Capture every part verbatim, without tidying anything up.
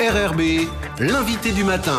R R B, l'invité du matin.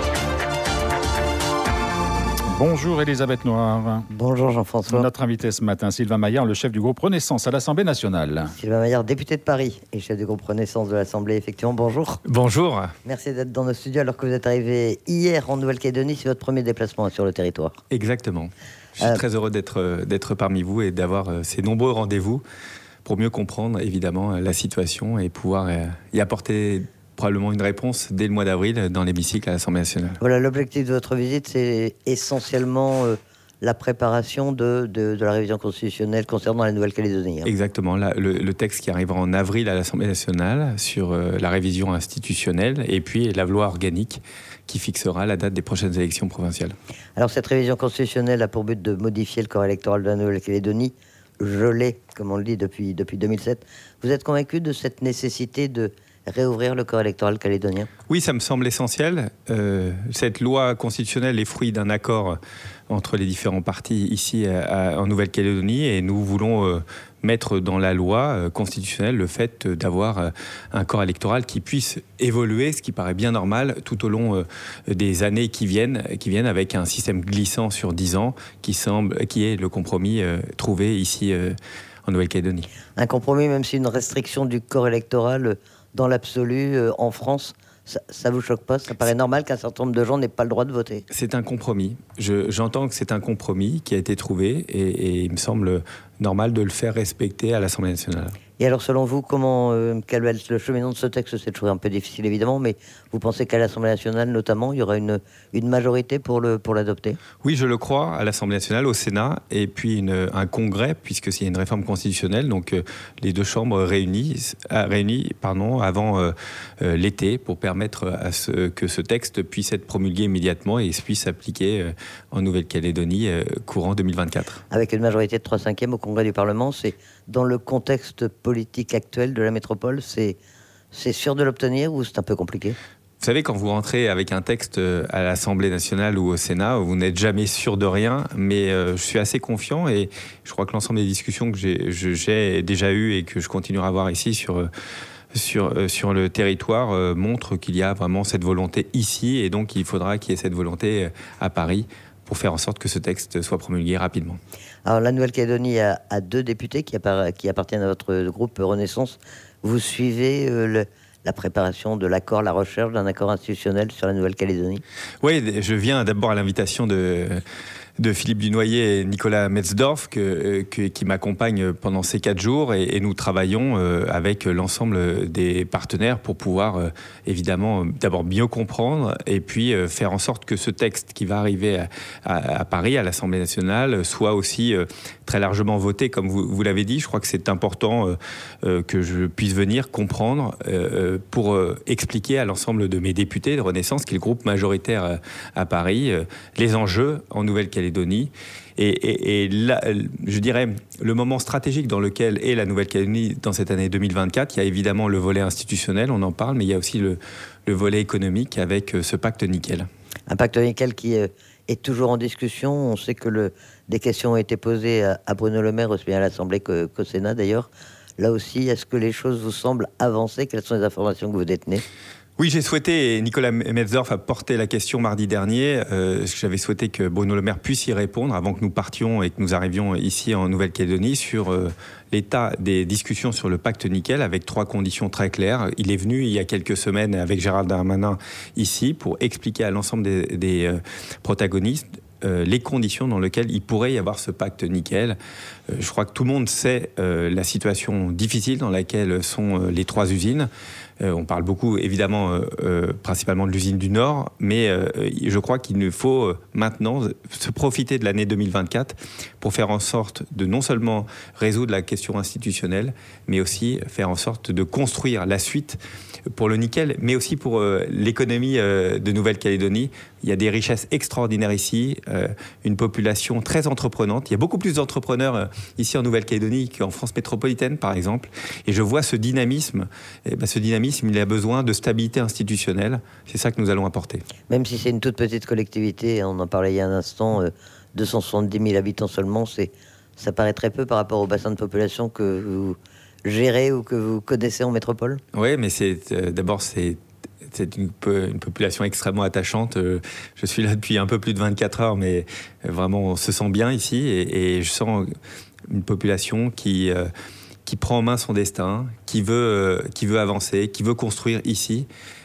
Bonjour Elisabeth Noir. Bonjour Jean-François. Notre invité ce matin, Sylvain Maillard, le chef du groupe Renaissance à l'Assemblée nationale. Sylvain Maillard, député de Paris et chef du groupe Renaissance de l'Assemblée, effectivement, bonjour. Bonjour. Merci d'être dans nos studios alors que vous êtes arrivé hier en Nouvelle-Calédonie. C'est votre premier déplacement sur le territoire. Exactement. Je suis euh... très heureux d'être, d'être parmi vous et d'avoir ces nombreux rendez-vous pour mieux comprendre évidemment la situation et pouvoir y apporter probablement une réponse dès le mois d'avril dans l'hémicycle à l'Assemblée nationale. Voilà, l'objectif de votre visite, c'est essentiellement euh, la préparation de, de, de la révision constitutionnelle concernant la Nouvelle-Calédonie. Hein. Exactement, la, le, le texte qui arrivera en avril à l'Assemblée nationale sur euh, la révision institutionnelle et puis la loi organique qui fixera la date des prochaines élections provinciales. Alors cette révision constitutionnelle a pour but de modifier le corps électoral de la Nouvelle-Calédonie, gelé, comme on le dit depuis, depuis deux mille sept. Vous êtes convaincu de cette nécessité de réouvrir le corps électoral calédonien? Oui, ça me semble essentiel. Euh, cette loi constitutionnelle est fruit d'un accord entre les différents partis ici à, à, en Nouvelle-Calédonie et nous voulons euh, mettre dans la loi euh, constitutionnelle le fait d'avoir euh, un corps électoral qui puisse évoluer, ce qui paraît bien normal, tout au long euh, des années qui viennent, qui viennent avec un système glissant sur dix ans qui, semble, qui est le compromis euh, trouvé ici euh, en Nouvelle-Calédonie. Un compromis, même si une restriction du corps électoral dans l'absolu, euh, en France, ça, ça vous choque pas? Ça paraît normal qu'un certain nombre de gens n'aient pas le droit de voter. C'est un compromis. Je, j'entends que c'est un compromis qui a été trouvé et, et il me semble normal de le faire respecter à l'Assemblée nationale. Et alors, selon vous, comment, euh, quel va être le cheminement de ce texte? C'est toujours un peu difficile, évidemment, mais vous pensez qu'à l'Assemblée nationale, notamment, il y aura une, une majorité pour, le, pour l'adopter? Oui, je le crois, à l'Assemblée nationale, au Sénat, et puis une, un congrès, puisque c'est une réforme constitutionnelle, donc euh, les deux chambres réunies, euh, réunies pardon, avant euh, euh, l'été, pour permettre à ce, que ce texte puisse être promulgué immédiatement et puisse s'appliquer euh, en Nouvelle-Calédonie euh, courant deux mille vingt-quatre. Avec une majorité de trois cinquièmes au congrès du Parlement, c'est dans le contexte politique actuel de la métropole, c'est, c'est sûr de l'obtenir ou c'est un peu compliqué? Vous savez, quand vous rentrez avec un texte à l'Assemblée nationale ou au Sénat, vous n'êtes jamais sûr de rien, mais euh, je suis assez confiant et je crois que l'ensemble des discussions que j'ai, je, j'ai déjà eues et que je continuerai à avoir ici sur, sur, sur le territoire euh, montrent qu'il y a vraiment cette volonté ici et donc il faudra qu'il y ait cette volonté à Paris pour faire en sorte que ce texte soit promulgué rapidement. Alors la Nouvelle-Calédonie a, a deux députés qui, appara- qui appartiennent à votre groupe Renaissance. Vous suivez euh, le, la préparation de l'accord, la recherche d'un accord institutionnel sur la Nouvelle-Calédonie? Oui, je viens d'abord à l'invitation de... de Philippe Dunoyer et Nicolas Metzdorf que, que, qui m'accompagnent pendant ces quatre jours et, et nous travaillons euh, avec l'ensemble des partenaires pour pouvoir euh, évidemment d'abord mieux comprendre et puis euh, faire en sorte que ce texte qui va arriver à, à, à Paris, à l'Assemblée nationale, soit aussi euh, très largement voté comme vous, vous l'avez dit. Je crois que c'est important euh, euh, que je puisse venir comprendre euh, pour euh, expliquer à l'ensemble de mes députés de Renaissance, qui est le groupe majoritaire à, à Paris, euh, les enjeux en Nouvelle-Calédonie. Et, et, et là, je dirais, le moment stratégique dans lequel est la Nouvelle-Calédonie dans cette année deux mille vingt-quatre, il y a évidemment le volet institutionnel, on en parle, mais il y a aussi le, le volet économique avec ce pacte nickel. Un pacte nickel qui euh, est toujours en discussion. On sait que le, des questions ont été posées à, à Bruno Le Maire, aussi bien à l'Assemblée que, qu'au Sénat d'ailleurs. Là aussi, est-ce que les choses vous semblent avancer? Quelles sont les informations que vous détenez? Oui, j'ai souhaité, et Nicolas Metzdorf a porté la question mardi dernier, euh, j'avais souhaité que Bruno Le Maire puisse y répondre avant que nous partions et que nous arrivions ici en Nouvelle-Calédonie sur euh, l'état des discussions sur le pacte nickel avec trois conditions très claires. Il est venu il y a quelques semaines avec Gérald Darmanin ici pour expliquer à l'ensemble des, des euh, protagonistes Euh, les conditions dans lesquelles il pourrait y avoir ce pacte nickel. Euh, je crois que tout le monde sait euh, la situation difficile dans laquelle sont euh, les trois usines. Euh, on parle beaucoup, évidemment, euh, euh, principalement de l'usine du Nord, mais euh, je crois qu'il nous faut euh, maintenant se profiter de l'année deux mille vingt-quatre pour faire en sorte de non seulement résoudre la question institutionnelle, mais aussi faire en sorte de construire la suite pour le nickel, mais aussi pour euh, l'économie euh, de Nouvelle-Calédonie. Il y a des richesses extraordinaires ici, euh, une population très entreprenante. Il y a beaucoup plus d'entrepreneurs euh, ici en Nouvelle-Calédonie qu'en France métropolitaine, par exemple. Et je vois ce dynamisme. Et ben, ce dynamisme, il a besoin de stabilité institutionnelle. C'est ça que nous allons apporter. Même si c'est une toute petite collectivité, on en parlait il y a un instant, euh, deux cent soixante-dix mille habitants seulement, c'est, ça paraît très peu par rapport au bassin de population que vous gérez ou que vous connaissez en métropole? Oui, mais c'est, euh, d'abord, c'est c'est une, une population extrêmement attachante. Je suis là depuis un peu plus de vingt-quatre heures, mais vraiment, on se sent bien ici. Et, et je sens une population qui, qui prend en main son destin, qui veut, qui veut avancer, qui veut construire ici.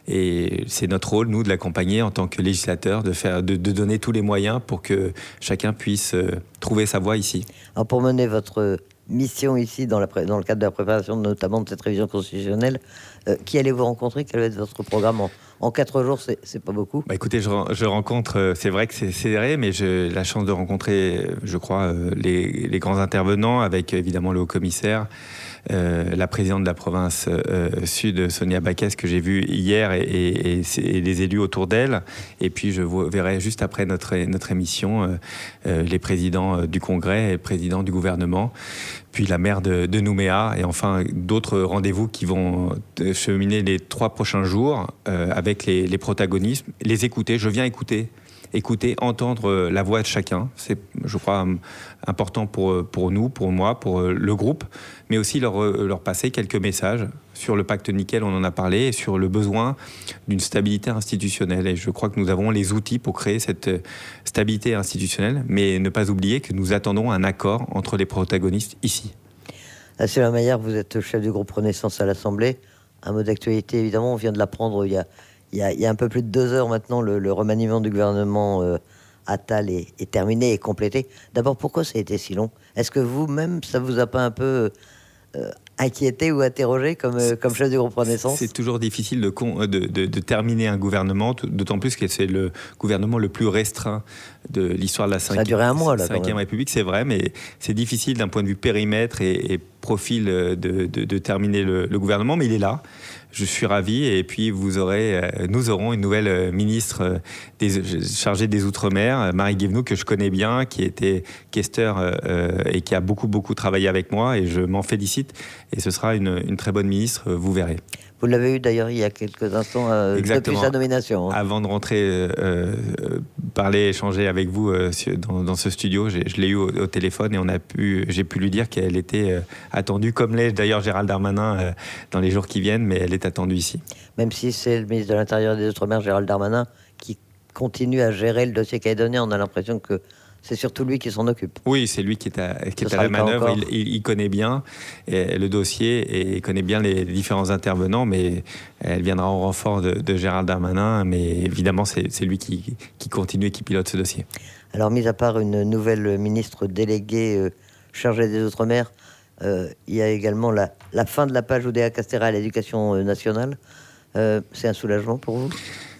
Et c'est notre rôle, nous, de l'accompagner en tant que législateur, de, faire, de, de donner tous les moyens pour que chacun puisse trouver sa voie ici. Alors pour mener votre mission ici, dans, la, dans le cadre de la préparation notamment de cette révision constitutionnelle, euh, qui allez-vous rencontrer? Quel va être votre programme en, en quatre jours? C'est, c'est pas beaucoup. Bah écoutez, je, je rencontre, c'est vrai que c'est serré, mais j'ai la chance de rencontrer, je crois, les, les grands intervenants, avec évidemment le haut-commissaire, Euh, la présidente de la province euh, sud, Sonia Baquès, que j'ai vue hier, et, et, et les élus autour d'elle. Et puis je verrai juste après notre, notre émission euh, euh, les présidents du Congrès et le président du gouvernement, puis la maire de, de Nouméa, et enfin d'autres rendez-vous qui vont cheminer les trois prochains jours euh, avec les, les protagonistes, les écouter. Je viens écouter. Écouter, entendre la voix de chacun, c'est, je crois, important pour, pour nous, pour moi, pour le groupe, mais aussi leur, leur passer quelques messages sur le pacte nickel, on en a parlé, et sur le besoin d'une stabilité institutionnelle. Et je crois que nous avons les outils pour créer cette stabilité institutionnelle, mais ne pas oublier que nous attendons un accord entre les protagonistes ici. Sylvain Maillard, vous êtes chef du groupe Renaissance à l'Assemblée. Un mot d'actualité, évidemment, on vient de l'apprendre il y a Il y, a, il y a un peu plus de deux heures maintenant, le, le remaniement du gouvernement euh, Attal est, est terminé et complété. D'abord, pourquoi ça a été si long? Est-ce que vous-même, ça vous a pas un peu euh, inquiété ou interrogé comme, euh, comme chef du groupe Renaissance? C'est toujours difficile de, de, de, de terminer un gouvernement, d'autant plus que c'est le gouvernement le plus restreint de l'histoire de la cinquième, ça a duré un mois, là, cinquième République, c'est vrai, mais c'est difficile d'un point de vue périmètre et, et profil de, de, de terminer le, le gouvernement, mais il est là. Je suis ravi, et puis vous aurez, nous aurons une nouvelle ministre des, chargée des Outre-mer, Marie Guévenoux, que je connais bien, qui était questeur euh, et qui a beaucoup beaucoup travaillé avec moi, et je m'en félicite. Et ce sera une, une très bonne ministre, vous verrez. Vous l'avez eu d'ailleurs il y a quelques instants euh, depuis sa nomination. Hein. Avant de rentrer, euh, euh, parler, échanger avec vous euh, dans, dans ce studio, j'ai, je l'ai eu au, au téléphone, et on a pu, j'ai pu lui dire qu'elle était euh, attendue, comme l'est d'ailleurs Gérald Darmanin euh, dans les jours qui viennent, mais elle est attendue ici. Même si c'est le ministre de l'Intérieur et des Outre-mer, Gérald Darmanin, qui continue à gérer le dossier calédonien, on a l'impression que c'est surtout lui qui s'en occupe. Oui, c'est lui qui est à, qui est à la manœuvre. Il, il, il connaît bien le dossier et il connaît bien les différents intervenants, mais elle viendra en renfort de, de Gérald Darmanin. Mais évidemment, c'est, c'est lui qui, qui continue et qui pilote ce dossier. Alors, mis à part une nouvelle ministre déléguée euh, chargée des Outre-mer, euh, il y a également la, la fin de la page Oudéa Castéra à l'éducation euh, nationale. Euh, c'est un soulagement pour vous ?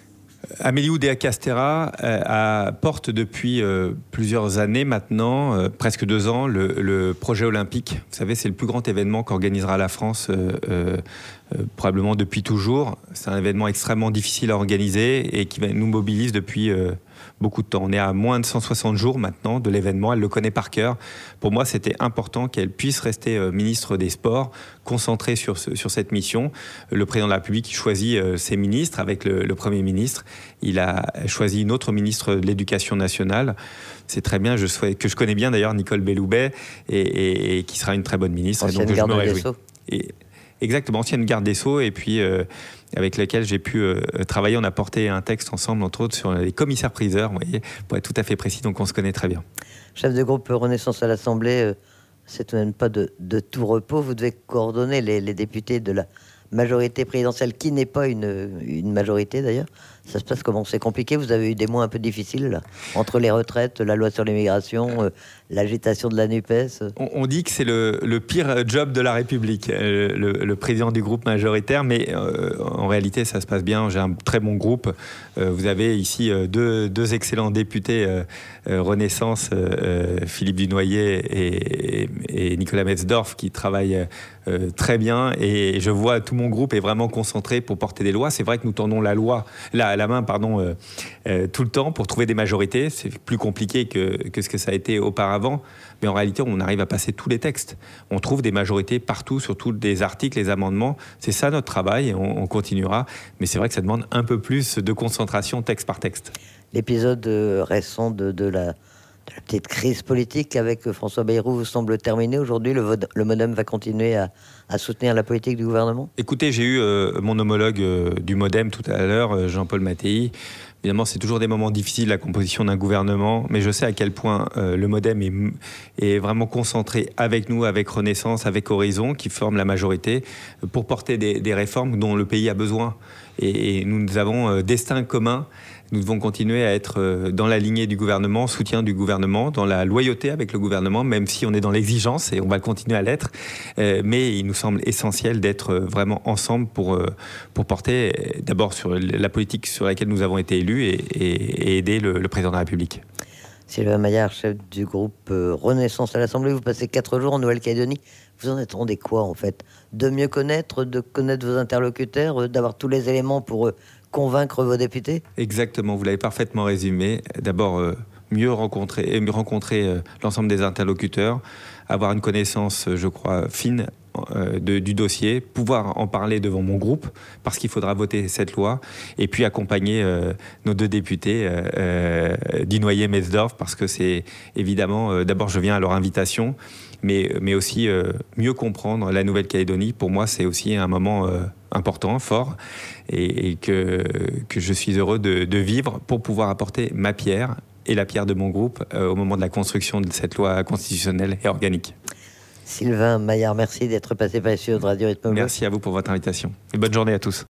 Amélie Oudéa Castéra euh, porte depuis euh, plusieurs années maintenant, euh, presque deux ans, le, le projet olympique. Vous savez, c'est le plus grand événement qu'organisera la France euh, euh, probablement depuis toujours. C'est un événement extrêmement difficile à organiser et qui nous mobilise depuis euh, beaucoup de temps. On est à moins de cent soixante jours maintenant de l'événement. Elle le connaît par cœur. Pour moi, c'était important qu'elle puisse rester euh, ministre des Sports, concentrée sur, ce, sur cette mission. Le président de la République choisit euh, ses ministres avec le, le Premier ministre. Il a choisi une autre ministre de l'Éducation nationale. C'est très bien, je souhaite, que je connais bien d'ailleurs, Nicole Belloubet, et, et, et qui sera une très bonne ministre. Ancienne donc, garde je me des réjouis. Sceaux. Et, exactement, ancienne garde des Sceaux, et puis euh, avec laquelle j'ai pu euh, travailler. On a porté un texte ensemble, entre autres, sur les commissaires-priseurs, vous voyez, pour être tout à fait précis, donc on se connaît très bien. Chef de groupe Renaissance à l'Assemblée, euh, c'est tout de même pas de, de tout repos. Vous devez coordonner les, les députés de la majorité présidentielle, qui n'est pas une, une majorité d'ailleurs. Ça se passe comment? C'est compliqué? Vous avez eu des mois un peu difficiles là, entre les retraites, la loi sur l'immigration, euh, l'agitation de la NUPES. On, on dit que c'est le, le pire job de la République, euh, le, le président du groupe majoritaire, mais euh, en réalité ça se passe bien. J'ai un très bon groupe. Euh, vous avez ici euh, deux, deux excellents députés euh, euh, Renaissance, euh, Philippe Dunoyer et, et, et Nicolas Metzdorf, qui travaillent euh, très bien, et je vois tout mon groupe est vraiment concentré pour porter des lois. C'est vrai que nous tendons la loi, la, la main pardon, euh, euh, tout le temps pour trouver des majorités. C'est plus compliqué que, que ce que ça a été auparavant, mais en réalité on arrive à passer tous les textes. On trouve des majorités partout, sur tous les articles, les amendements. C'est ça notre travail, et on, on continuera, mais c'est vrai que ça demande un peu plus de concentration texte par texte. L'épisode euh, récent de, de, la, La petite crise politique avec François Bayrou vous semble terminée aujourd'hui. Le, vod- le MoDem va continuer à, à soutenir la politique du gouvernement? Écoutez, j'ai eu euh, mon homologue euh, du MoDem tout à l'heure, euh, Jean-Paul Mattei. Évidemment, c'est toujours des moments difficiles, la composition d'un gouvernement, mais je sais à quel point euh, le MoDem est, est vraiment concentré avec nous, avec Renaissance, avec Horizon, qui forment la majorité, pour porter des, des réformes dont le pays a besoin. Et, et nous avons euh, destin commun. Nous devons continuer à être euh, dans la lignée du gouvernement, soutien du gouvernement, dans la loyauté avec le gouvernement, même si on est dans l'exigence, et on va continuer à l'être. Euh, mais il nous semble essentiel d'être vraiment ensemble pour, euh, pour porter euh, d'abord sur la politique sur laquelle nous avons été élus et, et, et aider le, le président de la République. Sylvain Maillard, chef du groupe euh, Renaissance à l'Assemblée, vous passez quatre jours en Nouvelle-Calédonie. Vous en attendez quoi, en fait? De mieux connaître, de connaître vos interlocuteurs, euh, d'avoir tous les éléments pour euh, convaincre vos députés? Exactement, vous l'avez parfaitement résumé. D'abord, euh, mieux rencontrer, et mieux rencontrer euh, l'ensemble des interlocuteurs, avoir une connaissance, je crois, fine euh, de, du dossier, pouvoir en parler devant mon groupe, parce qu'il faudra voter cette loi, et puis accompagner euh, nos deux députés, euh, euh, Dinoyer-Metzdorf, parce que c'est évidemment, euh, d'abord je viens à leur invitation, mais, mais aussi euh, mieux comprendre la Nouvelle-Calédonie. Pour moi, c'est aussi un moment euh, important, fort, et, et que, que je suis heureux de, de vivre pour pouvoir apporter ma pierre et la pierre de mon groupe euh, au moment de la construction de cette loi constitutionnelle et organique. Sylvain Maillard, merci d'être passé par ici au Radio Rythme. Merci à vous pour votre invitation. Et bonne journée à tous.